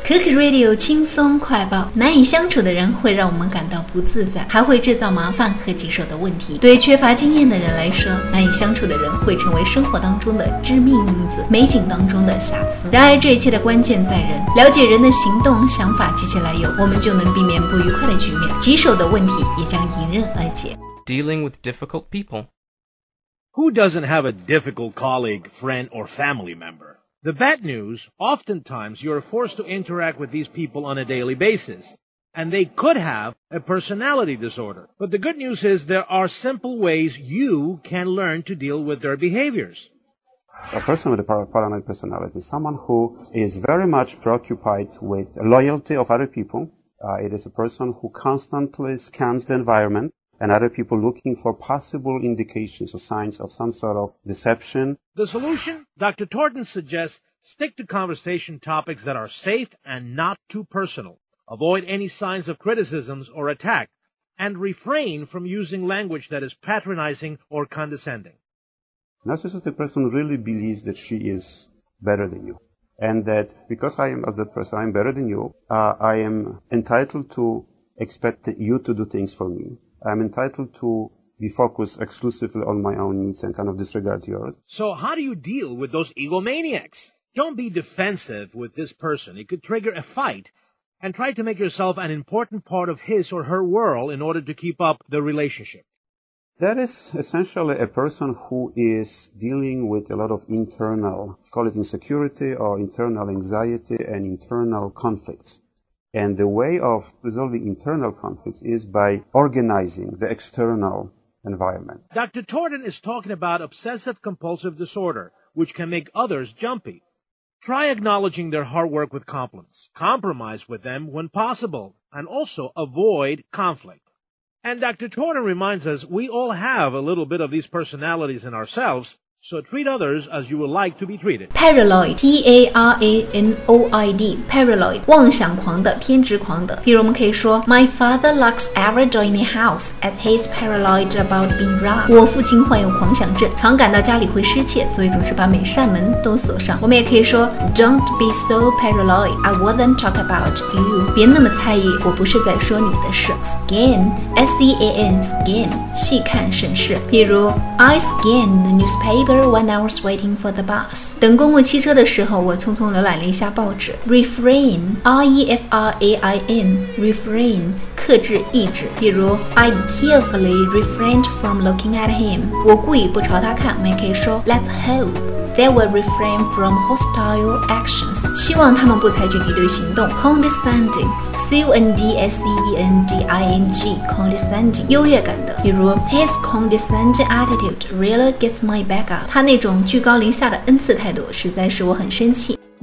Cook Radio 轻松快报，难以相处的人会让我们感到不自在，还会制造麻烦和棘手的问题。对缺乏经验的人来说，难以相处的人会成为生活当中的致命因子，美景当中的瑕疵。然而这一切的关键在人，了解人的行动、想法及其来由，我们就能避免不愉快的局面，棘手的问题也将迎刃而解。 Dealing with difficult people. Who doesn't have a difficult colleague, friend, or family member? The bad news, oftentimes you are forced to interact with these people on a daily basis, and they could have a personality disorder. But the good news is there are simple ways you can learn to deal with their behaviors. A person with a paranoid personality is someone who is very much preoccupied with loyalty of other people. It is a person who constantly scans the environment and other people looking for possible indications or signs of some sort of deception. The solution? Dr. Torton suggests stick to conversation topics that are safe and not too personal. Avoid any signs of criticisms or attack, and refrain from using language that is patronizing or condescending. Narcissistic person really believes that she is better than you, and that because I am as that person, I am better than you, I am entitled to expect you to do things for me. I'm entitled to be focused exclusively on my own needs and kind of disregard yours. So how do you deal with those egomaniacs? Don't be defensive with this person. It could trigger a fight. And try to make yourself an important part of his or her world in order to keep up the relationship. That is essentially a person who is dealing with a lot of internal, call it insecurity or internal anxiety and internal conflicts. And the way of resolving internal conflicts is by organizing the external environment. Dr. Torton is talking about obsessive-compulsive disorder, which can make others jumpy. Try acknowledging their hard work with compliments. Compromise with them when possible, and also avoid conflict. And Dr. Torton reminds us we all have a little bit of these personalities in ourselves, so treat others as you would like to be treated. Paranoid, P-A-R-A-N-O-I-D, paranoid, 妄想狂的、偏执狂的。比如我们可以说 My father locks every door in the house as he's paranoid about being robbed. 我父亲患有狂想症，常感到家里会失窃，所以总是把每扇门都锁上。我们也可以说 Don't be so paranoid, I wouldn't talk about you. 别那么猜疑，我不是在说你的事。Scan, S-C-A-N, scan, 细看审视。比如 I scanned the newspaper.When I was waiting for the bus. 等公共汽车的时候，我匆匆浏览了一下报纸。Refrain, R-E-F-R-A-I-N, refrain, 克制、抑制。比如 I carefully refrained from looking at him. 我故意不朝他看。我们也可以说 Let's hope they will refrain from hostile actions. 希望他们不采取敌对行动。Condescending, C-O-N-D-S-C-E-N-D-I-N-G, condescending, 优越感的。比如 His condescending attitude really gets my back up. 他那种居高临下的恩赐态度实在使我很生气。